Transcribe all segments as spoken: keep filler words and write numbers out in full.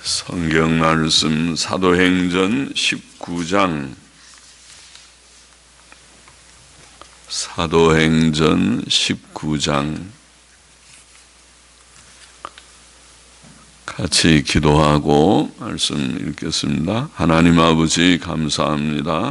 성경 말씀 사도행전 십구 장 사도행전 십구 장 같이 기도하고 말씀 읽겠습니다. 하나님 아버지 감사합니다.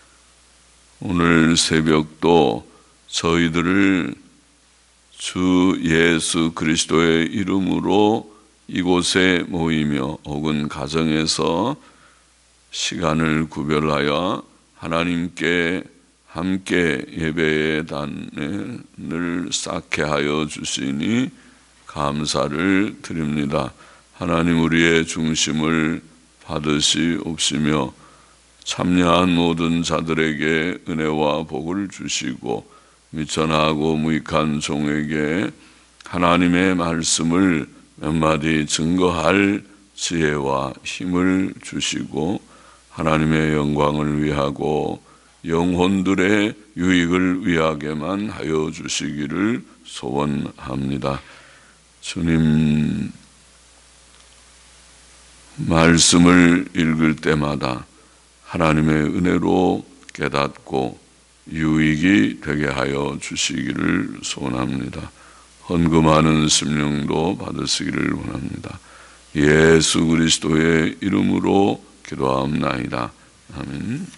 오늘 새벽도 저희들을 주 예수 그리스도의 이름으로 이곳에 모이며 혹은 가정에서 시간을 구별하여 하나님께 함께 예배의 단을 쌓게 하여 주시니 감사를 드립니다. 하나님 우리의 중심을 받으시옵시며 참여한 모든 자들에게 은혜와 복을 주시고 미천하고 무익한 종에게 하나님의 말씀을 몇 마디 증거할 지혜와 힘을 주시고 하나님의 영광을 위하고 영혼들의 유익을 위하게만 하여 주시기를 소원합니다. 주님, 말씀을 읽을 때마다 하나님의 은혜로 깨닫고 유익이 되게 하여 주시기를 소원합니다. 헌금하는 심령도 받으시기를 원합니다. 예수 그리스도의 이름으로 기도하옵나이다. 아멘.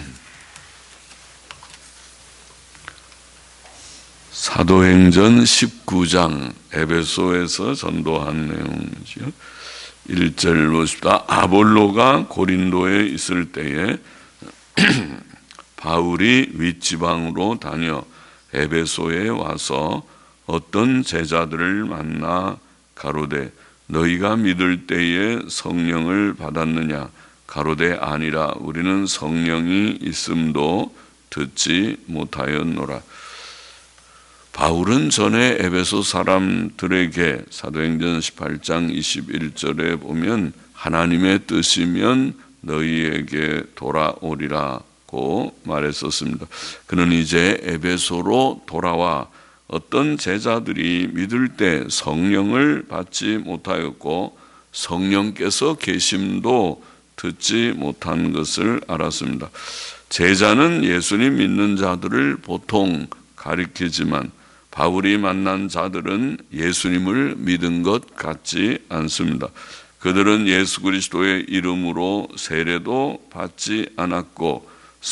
사도행전 십구 장 에베소에서 전도한 내용이죠. 일 절 보십시다. 아볼로가 고린도에 있을 때에 바울이 윗지방으로 다녀 에베소에 와서 어떤 제자들을 만나 가로되 너희가 믿을 때에 성령을 받았느냐? 가로되 아니라 우리는 성령이 있음도 듣지 못하였노라. 바울은 전에 에베소 사람들에게 사도행전 십팔 장 이십일 절에 보면 하나님의 뜻이면 너희에게 돌아오리라고 말했었습니다. 그는 이제 에베소로 돌아와 어떤 제자들이 믿을 때 성령을 받지 못하였고 성령께서 계심도 듣지 못한 것을 알았습니다. 제자는 예수님 믿는 자들을 보통 가리키지만 바울이 만난 자들은 예수님을 믿은 것 같지 않습니다. 그들은 예수 그리스도의 이름으로 세례도 받지 않았고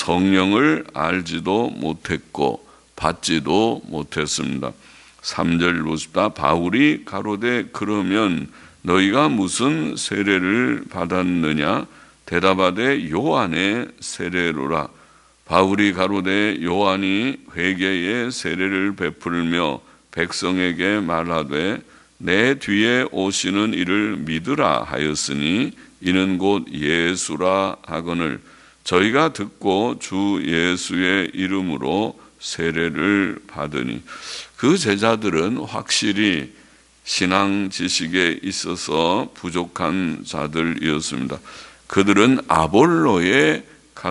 성령을 알지도 못했고 받지도 못했습니다. 삼 절 보십시다. 바울이 가로되 그러면 너희가 무슨 세례를 받았느냐? 대답하되 요한의 세례로라. 바울이 가로되 요한이 회개의 세례를 베풀며 백성에게 말하되 내 뒤에 오시는 이를 믿으라 하였으니 이는 곧 예수라 하거늘 저희가 듣고 주 예수의 이름으로 세례를 받으니 그 제자들은 확실히 신앙 지식에 있어서 부족한 자들이었습니다. 그들은 아볼로의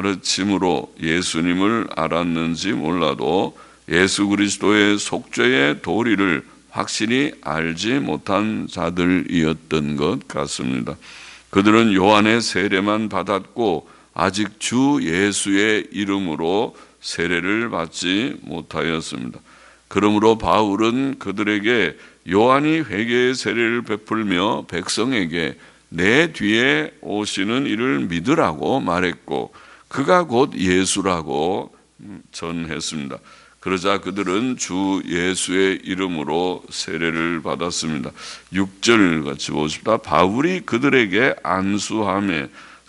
가르침으로 예수님을 알았는지 몰라도 예수 그리스도의 속죄의 도리를 확실히 알지 못한 자들이었던 것 같습니다. 그들은 요한의 세례만 받았고 아직 주 예수의 이름으로 세례를 받지 못하였습니다. 그러므로 바울은 그들에게 요한이 회개의 세례를 베풀며 백성에게 내 뒤에 오시는 이를 믿으라고 말했고 그가 곧 예수라고 전했습니다. 그러자 그들은 주 예수의 이름으로 세례를 받았습니다. 육 절 같이 보십시다. 바울이 그들에게 안수하며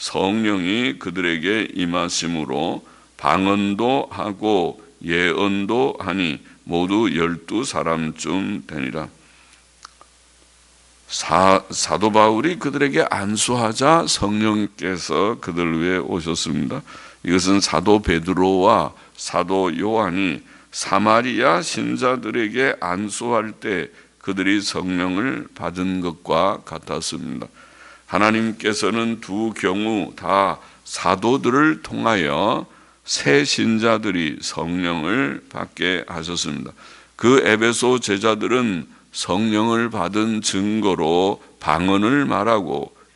성령이 그들에게 임하심으로 방언도 하고 예언도 하니 모두 열두 사람쯤 되니라. 사, 사도 바울이 그들에게 안수하자 성령께서 그들 위해 오셨습니다. 이것은 사도 베드로와 사도 요한이 사마리아 신자들에게 안수할 때 그들이 성령을 받은 것과 같았습니다. 하나님께서는 두 경우 다 사도들을 통하여 새 신자들이 성령을 받게 하셨습니다. 그 에베소 제자들은 성령을 받은 증거로 방언을 말하고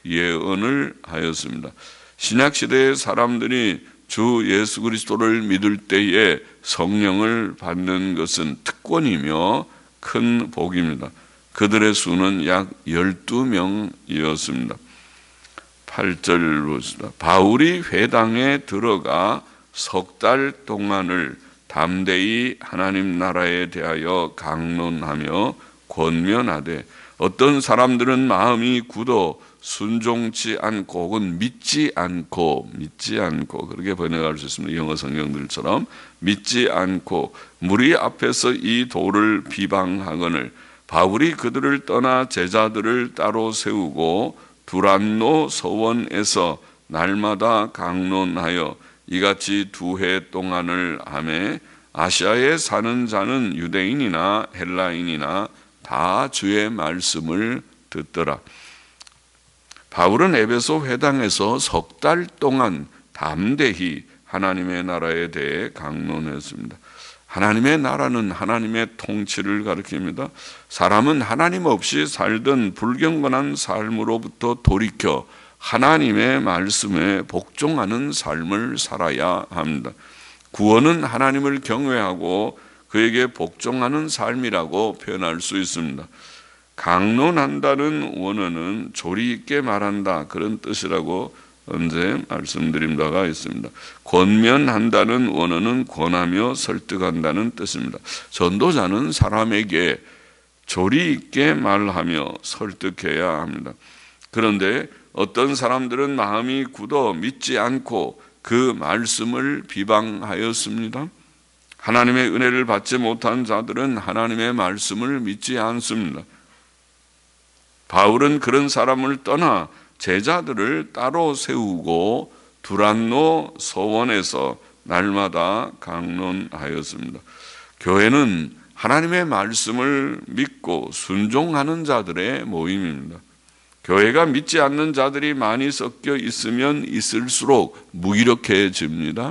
예언을 하였습니다. 신약 시대의 사람들이 주 예수 그리스도를 믿을 때에 성령을 받는 것은 특권이며 큰 복입니다. 그들의 수는 약 열두 명이었습니다. 팔 절 보시다. 바울이 회당에 들어가 석 달 동안을 담대히 하나님 나라에 대하여 강론하며 권면하되 어떤 사람들은 마음이 굳어 순종치 않고 혹은 믿지 않고 믿지 않고 그렇게 번역할 수 있습니다. 영어 성경들처럼 믿지 않고 무리 앞에서 이 도를 비방하거늘 바울이 그들을 떠나 제자들을 따로 세우고 두란노 서원에서 날마다 강론하여 이같이 두 해 동안을 하매 아시아에 사는 자는 유대인이나 헬라인이나 다 주의 말씀을 듣더라. 바울은 에베소 회당에서 석 달 동안 담대히 하나님의 나라에 대해 강론했습니다. 하나님의 나라는 하나님의 통치를 가리킵니다. 사람은 하나님 없이 살던 불경건한 삶으로부터 돌이켜 하나님의 말씀에 복종하는 삶을 살아야 합니다. 구원은 하나님을 경외하고 그에게 복종하는 삶이라고 표현할 수 있습니다. 강론한다는 원어는 조리 있게 말한다 그런 뜻이라고 언제 말씀드린 바가 있습니다. 권면한다는 원어는 권하며 설득한다는 뜻입니다. 전도자는 사람에게 조리 있게 말하며 설득해야 합니다. 그런데 어떤 사람들은 마음이 굳어 믿지 않고 그 말씀을 비방하였습니다. 하나님의 은혜를 받지 못한 자들은 하나님의 말씀을 믿지 않습니다. 바울은 그런 사람을 떠나 제자들을 따로 세우고 두란노 서원에서 날마다 강론하였습니다. 교회는 하나님의 말씀을 믿고 순종하는 자들의 모임입니다. 교회가 믿지 않는 자들이 많이 섞여 있으면 있을수록 무기력해집니다.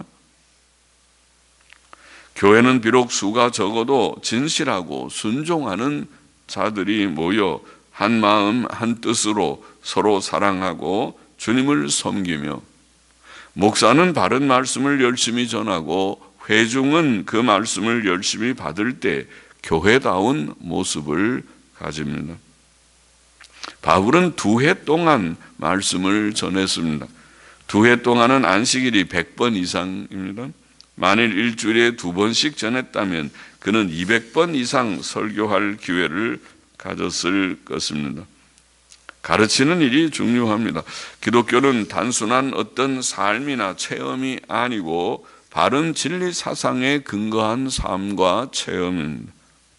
교회는 비록 수가 적어도 진실하고 순종하는 자들이 모여 한 마음 한 뜻으로 서로 사랑하고 주님을 섬기며 목사는 바른 말씀을 열심히 전하고 회중은 그 말씀을 열심히 받을 때 교회다운 모습을 가집니다. 바울은 두 해 동안 말씀을 전했습니다. 두 해 동안은 안식일이 백 번 이상입니다. 만일 일주일에 두 번씩 전했다면 그는 이백 번 이상 설교할 기회를 가졌을 것입니다. 가르치는 일이 중요합니다. 기독교는 단순한 어떤 삶이나 체험이 아니고 바른 진리 사상에 근거한 삶과 체험입니다.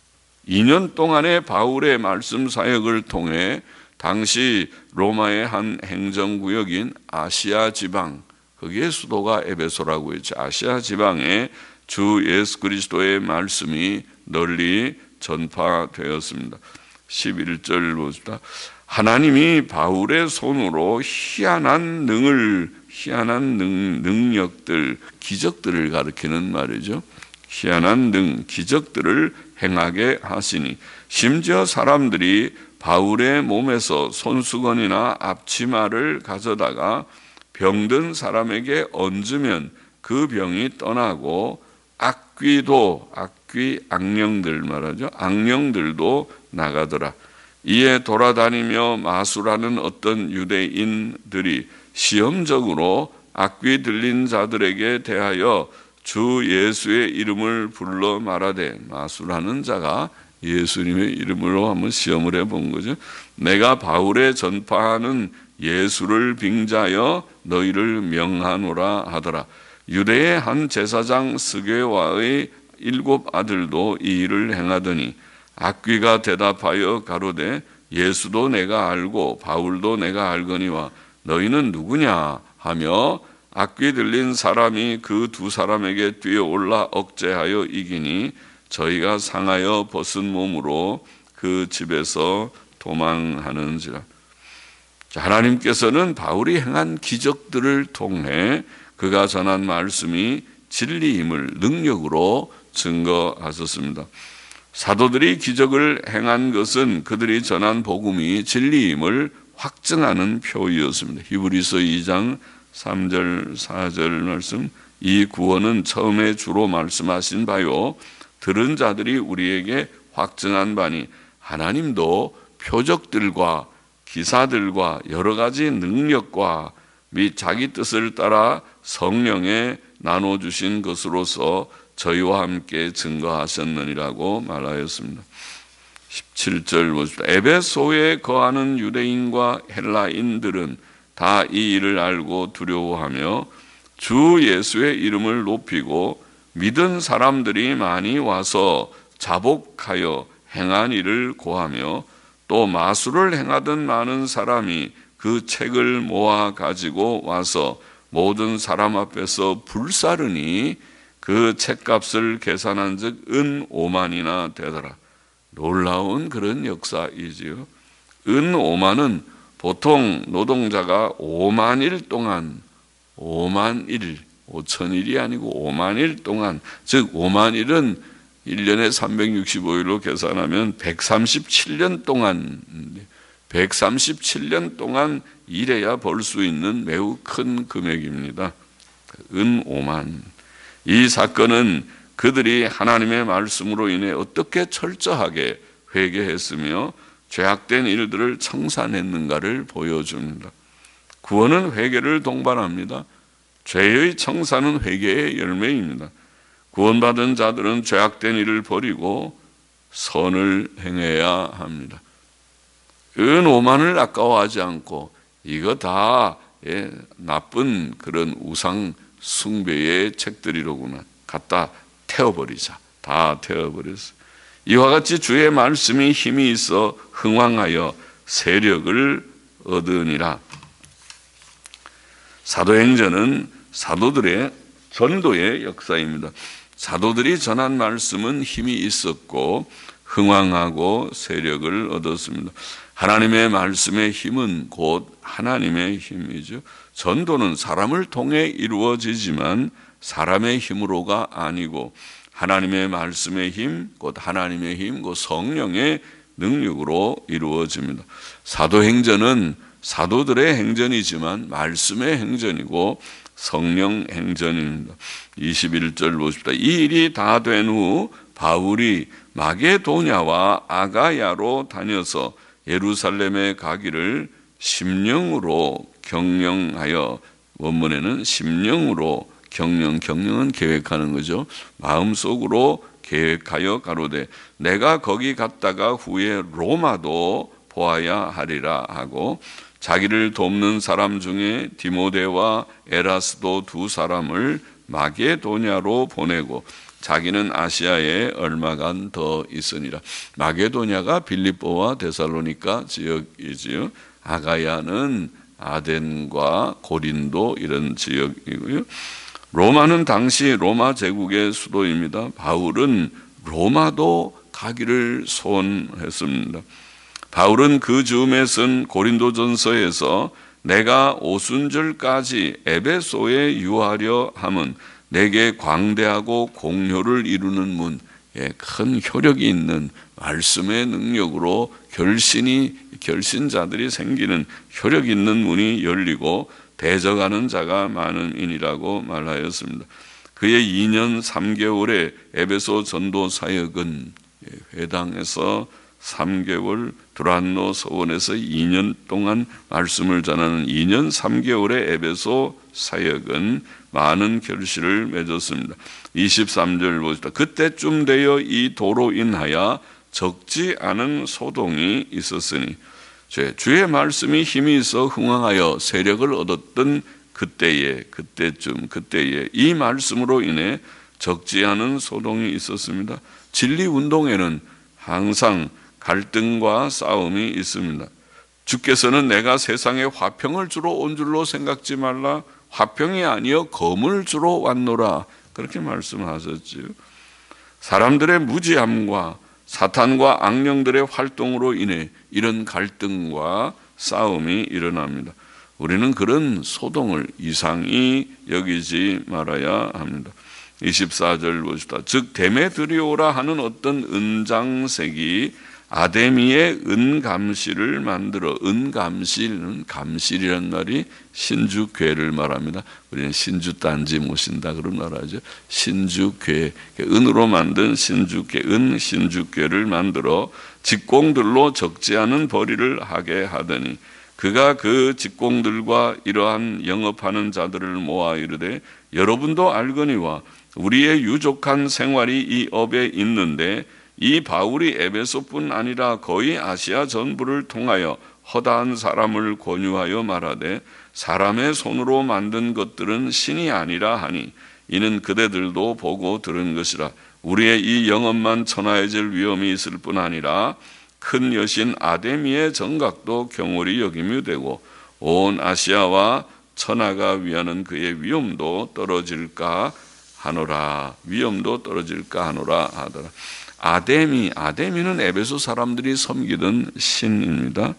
이 년 동안의 바울의 말씀 사역을 통해 당시 로마의 한 행정구역인 아시아 지방, 거기에 수도가 에베소라고 했죠. 아시아 지방에 주 예수 그리스도의 말씀이 널리 전파되었습니다. 십일 절 봅시다. 하나님이 바울의 손으로 희한한 능을, 희한한 능, 능력들, 기적들을 가리키는 말이죠. 희한한 능, 기적들을 행하게 하시니 심지어 사람들이 바울의 몸에서 손수건이나 앞치마를 가져다가 병든 사람에게 얹으면 그 병이 떠나고 악귀도, 악귀, 악령들 말하죠. 악령들도 나가더라. 이에 돌아다니며 마술하는 어떤 유대인들이 시험적으로 악귀 들린 자들에게 대하여 주 예수의 이름을 불러 말하되, 마술하는 자가 예수님의 이름으로 한번 시험을 해본 거죠. 내가 바울의 전파하는 예수를 빙자하여 너희를 명하노라 하더라. 유대의 한 제사장 스게와의 일곱 아들도 이 일을 행하더니 악귀가 대답하여 가로되 예수도 내가 알고 바울도 내가 알거니와 너희는 누구냐 하며 악귀 들린 사람이 그 두 사람에게 뛰어올라 억제하여 이기니 저희가 상하여 벗은 몸으로 그 집에서 도망하는지라. 하나님께서는 바울이 행한 기적들을 통해 그가 전한 말씀이 진리임을 능력으로 증거하셨습니다. 사도들이 기적을 행한 것은 그들이 전한 복음이 진리임을 확증하는 표이었습니다. 히브리서 이 장 삼 절 사 절 말씀, 이 구원은 처음에 주로 말씀하신 바요 들은 자들이 우리에게 확증한 바니 하나님도 표적들과 기사들과 여러 가지 능력과 및 자기 뜻을 따라 성령에 나눠주신 것으로서 저희와 함께 증거하셨느니라고 말하였습니다. 십칠 절 보십시오. 에베소에 거하는 유대인과 헬라인들은 다 이 일을 알고 두려워하며 주 예수의 이름을 높이고 믿은 사람들이 많이 와서 자복하여 행한 일을 고하며 또 마술을 행하던 많은 사람이 그 책을 모아 가지고 와서 모든 사람 앞에서 불사르니 그 책값을 계산한 즉 은 오만이나 되더라. 놀라운 그런 역사이지요. 은 오만은 보통 노동자가 오만 일 동안 오만 일, 오천 일이 아니고 오만 일 동안, 즉 오만 일은 일 년에 삼백육십오 일로 계산하면 백삼십칠 년 동안 백삼십칠 년 동안 일해야 벌 수 있는 매우 큰 금액입니다. 은 오만. 이 사건은 그들이 하나님의 말씀으로 인해 어떻게 철저하게 회개했으며 죄악된 일들을 청산했는가를 보여줍니다. 구원은 회개를 동반합니다. 죄의 청산은 회개의 열매입니다. 구원받은 자들은 죄악된 일을 버리고 선을 행해야 합니다. 은 오만을 아까워하지 않고 이거 다 예, 나쁜 그런 우상 숭배의 책들이로구나. 갖다 태워버리자. 다 태워버렸어. 이와 같이 주의 말씀이 힘이 있어 흥왕하여 세력을 얻으니라. 사도행전은 사도들의 전도의 역사입니다. 사도들이 전한 말씀은 힘이 있었고 흥왕하고 세력을 얻었습니다. 하나님의 말씀의 힘은 곧 하나님의 힘이죠. 전도는 사람을 통해 이루어지지만 사람의 힘으로가 아니고 하나님의 말씀의 힘, 곧 하나님의 힘, 곧 성령의 능력으로 이루어집니다. 사도행전은 사도들의 행전이지만 말씀의 행전이고 성령 행전입니다. 이십일 절 보십시다. 이 일이 다 된 후 바울이 마게도냐와 아가야로 다녀서 예루살렘에 가기를 심령으로 경영하여, 원문에는 심령으로 경영, 경영은 계획하는 거죠. 마음속으로 계획하여 가로되 내가 거기 갔다가 후에 로마도 보아야 하리라 하고 자기를 돕는 사람 중에 디모데와 에라스도 두 사람을 마게도냐로 보내고 자기는 아시아에 얼마간 더 있으니라. 마게도냐가 빌립보와 데살로니가 지역이지요. 아가야는 아덴과 고린도 이런 지역이고요. 로마는 당시 로마 제국의 수도입니다. 바울은 로마도 가기를 소원했습니다. 바울은 그 즈음에 쓴 고린도전서에서 내가 오순절까지 에베소에 유하려 함은 내게 광대하고 공효를 이루는 문, 예, 큰 효력이 있는 말씀의 능력으로 결신이 결신자들이 생기는 효력 있는 문이 열리고 대적하는 자가 많음이니라고 말하였습니다. 그의 이 년 삼 개월의 에베소 전도 사역은 회당에서 삼 개월, 두란노 서원에서 이 년 동안 말씀을 전하는 이 년 삼 개월의 에베소 사역은 많은 결실을 맺었습니다. 이십삼 절 보시다. 그때쯤 되어 이 도로 인하여 적지 않은 소동이 있었으니, 주의 말씀이 힘이 있어 흥왕하여 세력을 얻었던 그때에, 그때쯤, 그때에 이 말씀으로 인해 적지 않은 소동이 있었습니다. 진리 운동에는 항상 갈등과 싸움이 있습니다. 주께서는 내가 세상에 화평을 주러 온 줄로 생각지 말라. 화평이 아니여 검을 주러 왔노라. 그렇게 말씀하셨지요. 사람들의 무지함과 사탄과 악령들의 활동으로 인해 이런 갈등과 싸움이 일어납니다. 우리는 그런 소동을 이상히 여기지 말아야 합니다. 이십사 절 보시다. 즉 데메드리오라 하는 어떤 은장색이 아데미의 은감실을 만들어, 은감실은 감실이라는 말이 신주궤를 말합니다. 우리는 신주단지 모신다 그런 말 하죠. 신주궤, 은으로 만든 신주궤, 은 신주궤를 만들어 직공들로 적지 않은 벌이를 하게 하더니 그가 그 직공들과 이러한 영업하는 자들을 모아 이르되 여러분도 알거니와 우리의 유족한 생활이 이 업에 있는데 이 바울이 에베소뿐 아니라 거의 아시아 전부를 통하여 허다한 사람을 권유하여 말하되 사람의 손으로 만든 것들은 신이 아니라 하니 이는 그대들도 보고 들은 것이라. 우리의 이 영업만 천하해질 위험이 있을 뿐 아니라 큰 여신 아데미의 정각도 경홀히 여김이 되고 온 아시아와 천하가 위하는 그의 위엄도 떨어질까 하노라. 위엄도 떨어질까 하노라 하더라. 아데미, 아데미는 에베소 사람들이 섬기던 신입니다.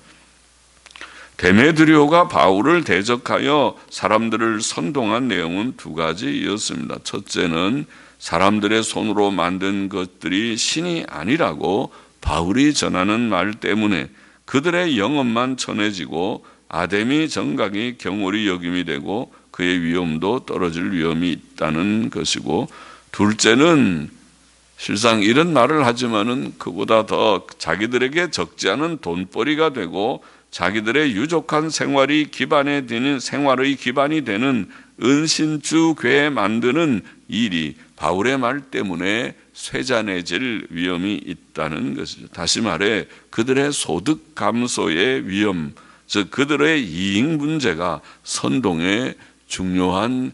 데메드리오가 바울을 대적하여 사람들을 선동한 내용은 두 가지였습니다. 첫째는 사람들의 손으로 만든 것들이 신이 아니라고 바울이 전하는 말 때문에 그들의 영업만 전해지고 아데미 정각이 경홀히 여김이 되고 그의 위엄도 떨어질 위험이 있다는 것이고, 둘째는 실상 이런 말을 하지만은 그보다 더 자기들에게 적지 않은 돈벌이가 되고 자기들의 유족한 생활이 기반에 되는 생활의 기반이 되는 은신주궤 만드는 일이 바울의 말 때문에 쇠잔해질 위험이 있다는 것이죠. 다시 말해 그들의 소득 감소의 위험, 즉 그들의 이익 문제가 선동의 중요한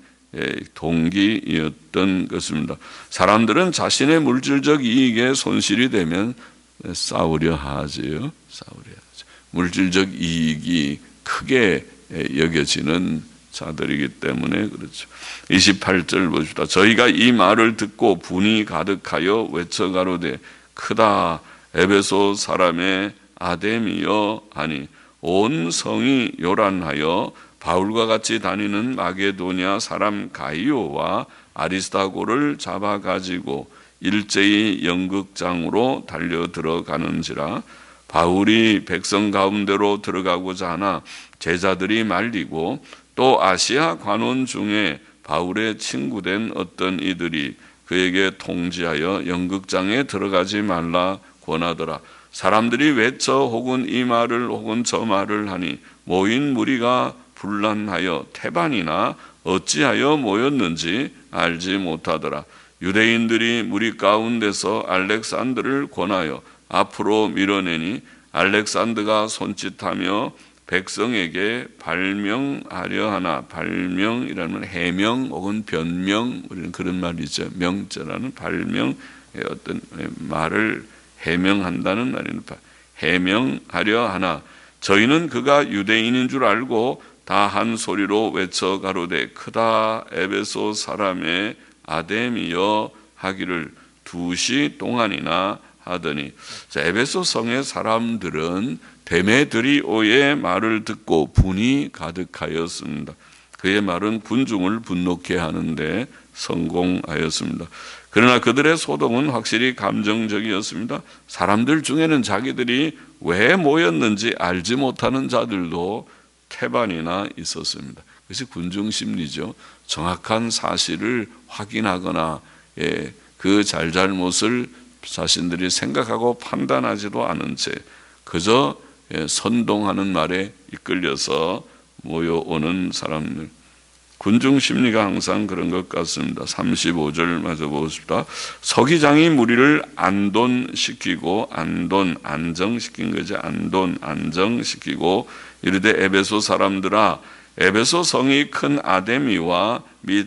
동기였던 것입니다. 사람들은 자신의 물질적 이익에 손실이 되면 싸우려 하지요. 싸우려 하죠. 물질적 이익이 크게 여겨지는 자들이기 때문에 그렇죠. 이십팔 절 보십시다. 저희가 이 말을 듣고 분이 가득하여 외쳐가로되 크다 에베소 사람의 아데미여 하니 온 성이 요란하여 바울과 같이 다니는 마게도냐 사람 가이오와 아리스타고를 잡아가지고 일제히 연극장으로 달려 들어가는지라. 바울이 백성 가운데로 들어가고자 하나 제자들이 말리고 또 아시아 관원 중에 바울의 친구된 어떤 이들이 그에게 통지하여 연극장에 들어가지 말라 권하더라. 사람들이 외쳐 혹은 이 말을 혹은 저 말을 하니 모인 무리가 분란하여 태반이나 어찌하여 모였는지 알지 못하더라. 유대인들이 무리 가운데서 알렉산드를 권하여 앞으로 밀어내니 알렉산드가 손짓하며 백성에게 발명하려 하나, 발명이라는 해명 혹은 변명, 우리는 그런 말이죠. 명자라는 발명의 어떤 말을 해명한다는 말입니다. 해명하려 하나 저희는 그가 유대인인 줄 알고 다 한 소리로 외쳐 가로되 크다 에베소 사람의 아데미여 하기를 두 시 동안이나 하더니, 자, 에베소 성의 사람들은 데메드리오의 말을 듣고 분이 가득하였습니다. 그의 말은 군중을 분노케 하는데 성공하였습니다. 그러나 그들의 소동은 확실히 감정적이었습니다. 사람들 중에는 자기들이 왜 모였는지 알지 못하는 자들도 태반이나 있었습니다. 그것이 군중 심리죠. 정확한 사실을 확인하거나 예, 그 잘잘못을 자신들이 생각하고 판단하지도 않은 채 그저 예, 선동하는 말에 이끌려서 모여오는 사람들. 군중 심리가 항상 그런 것 같습니다. 삼십오 절 마저 보십시다. 서기장이 무리를 안돈시키고, 안돈, 안정시킨 거죠. 안돈, 안정시키고 이르되 에베소 사람들아, 에베소 성이 큰 아데미와 및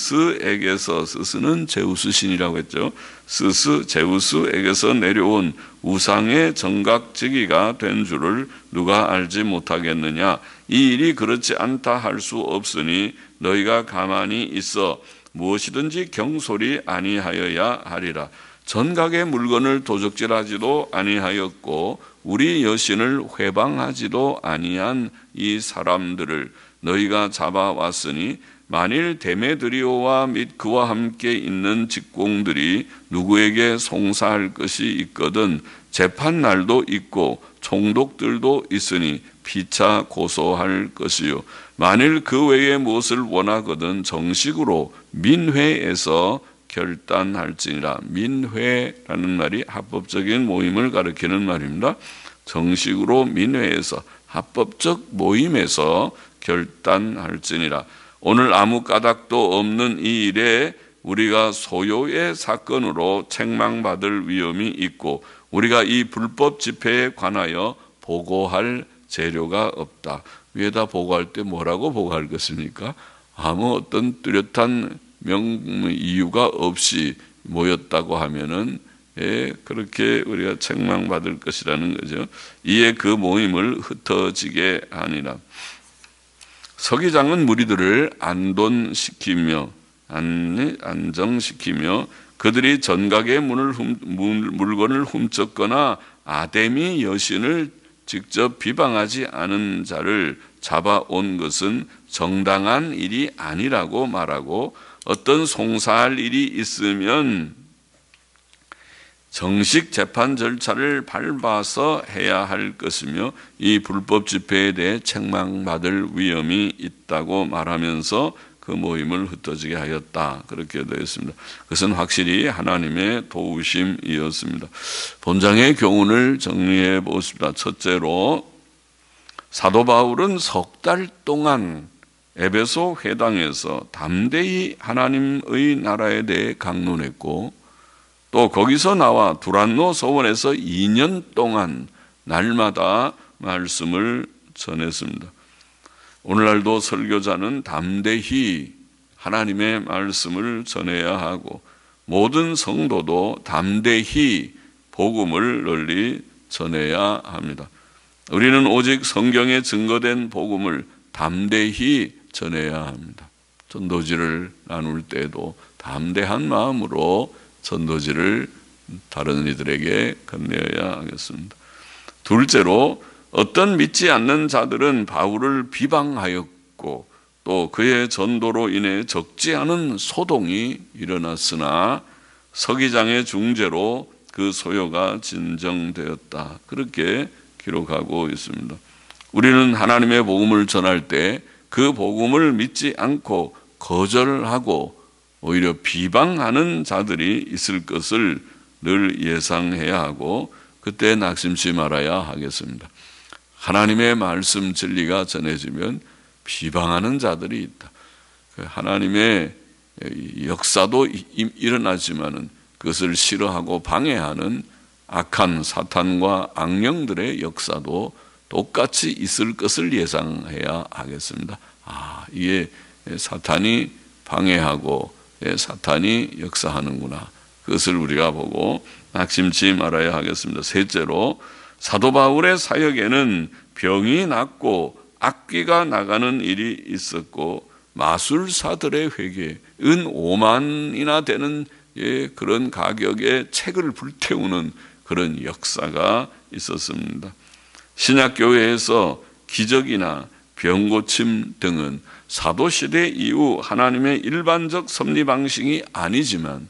스스에게서, 스스는 제우스 신이라고 했죠. 스스, 제우스에게서 내려온 우상의 정각지기가 된 줄을 누가 알지 못하겠느냐. 이 일이 그렇지 않다 할 수 없으니 너희가 가만히 있어 무엇이든지 경솔이 아니하여야 하리라. 전각의 물건을 도적질하지도 아니하였고 우리 여신을 회방하지도 아니한 이 사람들을 너희가 잡아왔으니 만일 데메드리오와 및 그와 함께 있는 직공들이 누구에게 송사할 것이 있거든 재판날도 있고 총독들도 있으니 피차 고소할 것이요 만일 그 외에 무엇을 원하거든 정식으로 민회에서 결단할지니라. 민회라는 말이 합법적인 모임을 가리키는 말입니다. 정식으로 민회에서 합법적 모임에서 결단할지니라. 오늘 아무 까닭도 없는 이 일에 우리가 소요의 사건으로 책망받을 위험이 있고 우리가 이 불법 집회에 관하여 보고할 재료가 없다. 위에다 보고할 때 뭐라고 보고할 것입니까? 아무 어떤 뚜렷한 명 이유가 없이 모였다고 하면은 예, 그렇게 우리가 책망받을 것이라는 거죠. 이에 그 모임을 흩어지게 하니라. 서기장은 무리들을 안돈시키며 안, 안정시키며 그들이 전각의 문을 훔, 물건을 훔쳤거나 아데미 여신을 직접 비방하지 않은 자를 잡아온 것은 정당한 일이 아니라고 말하고 어떤 송사할 일이 있으면 정식 재판 절차를 밟아서 해야 할 것이며 이 불법 집회에 대해 책망받을 위험이 있다고 말하면서 그 모임을 흩어지게 하였다. 그렇게 되어 있습니다. 그것은 확실히 하나님의 도우심이었습니다. 본장의 교훈을 정리해 보겠습니다. 첫째로 사도 바울은 석 달 동안 에베소 회당에서 담대히 하나님의 나라에 대해 강론했고 또 거기서 나와 두란노 서원에서 이 년 동안 날마다 말씀을 전했습니다. 오늘날도 설교자는 담대히 하나님의 말씀을 전해야 하고 모든 성도도 담대히 복음을 널리 전해야 합니다. 우리는 오직 성경에 증거된 복음을 담대히 전해야 합니다. 전도지를 나눌 때도 담대한 마음으로 전도지를 다른 이들에게 건네어야 하겠습니다. 둘째로 어떤 믿지 않는 자들은 바울을 비방하였고 또 그의 전도로 인해 적지 않은 소동이 일어났으나 서기장의 중재로 그 소요가 진정되었다. 그렇게 기록하고 있습니다. 우리는 하나님의 복음을 전할 때 그 복음을 믿지 않고 거절하고 오히려 비방하는 자들이 있을 것을 늘 예상해야 하고 그때 낙심치 말아야 하겠습니다. 하나님의 말씀 진리가 전해지면 비방하는 자들이 있다. 하나님의 역사도 일어나지만은 그것을 싫어하고 방해하는 악한 사탄과 악령들의 역사도 똑같이 있을 것을 예상해야 하겠습니다. 아, 이게 사탄이 방해하고 사탄이 역사하는구나. 그것을 우리가 보고 낙심치 말아야 하겠습니다. 셋째로 사도 바울의 사역에는 병이 낫고 악귀가 나가는 일이 있었고 마술사들의 회개, 은 오만이나 되는 그런 가격의 책을 불태우는 그런 역사가 있었습니다. 신약교회에서 기적이나 병고침 등은 사도시대 이후 하나님의 일반적 섭리 방식이 아니지만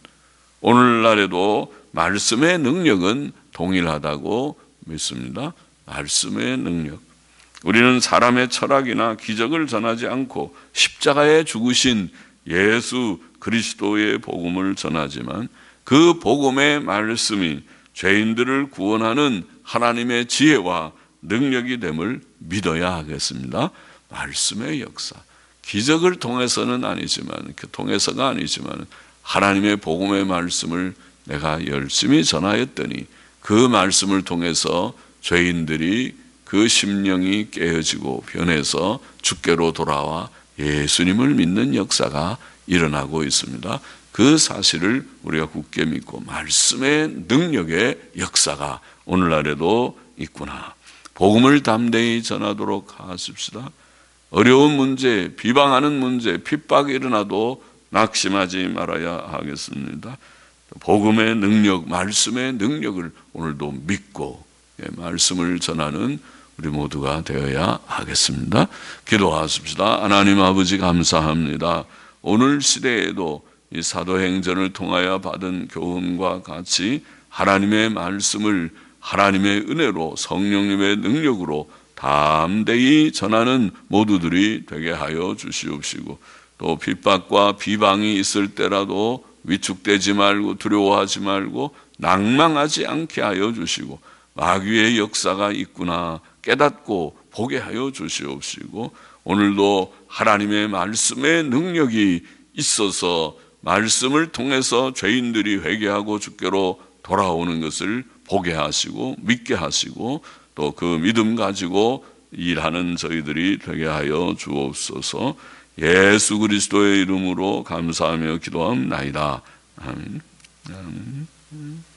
오늘날에도 말씀의 능력은 동일하다고 믿습니다. 말씀의 능력. 우리는 사람의 철학이나 기적을 전하지 않고 십자가에 죽으신 예수 그리스도의 복음을 전하지만 그 복음의 말씀이 죄인들을 구원하는 하나님의 지혜와 능력이 됨을 믿어야 하겠습니다. 말씀의 역사. 기적을 통해서는 아니지만, 그 통해서가 아니지만 하나님의 복음의 말씀을 내가 열심히 전하였더니 그 말씀을 통해서 죄인들이 그 심령이 깨어지고 변해서 주께로 돌아와 예수님을 믿는 역사가 일어나고 있습니다. 그 사실을 우리가 굳게 믿고 말씀의 능력의 역사가 오늘날에도 있구나. 복음을 담대히 전하도록 하십시다. 어려운 문제, 비방하는 문제, 핍박이 일어나도 낙심하지 말아야 하겠습니다. 복음의 능력, 말씀의 능력을 오늘도 믿고 말씀을 전하는 우리 모두가 되어야 하겠습니다. 기도하십시다. 하나님 아버지 감사합니다. 오늘 시대에도 이 사도행전을 통하여 받은 교훈과 같이 하나님의 말씀을 하나님의 은혜로 성령님의 능력으로 담대히 전하는 모두들이 되게 하여 주시옵시고, 또 핍박과 비방이 있을 때라도 위축되지 말고 두려워하지 말고 낭망하지 않게 하여 주시고, 마귀의 역사가 있구나 깨닫고 보게 하여 주시옵시고, 오늘도 하나님의 말씀의 능력이 있어서 말씀을 통해서 죄인들이 회개하고 주께로 돌아오는 것을 보게 하시고 믿게 하시고, 또 그 믿음 가지고 일하는 저희들이 되게 하여 주옵소서. 예수 그리스도의 이름으로 감사하며 기도합나이다. 아멘. 아멘.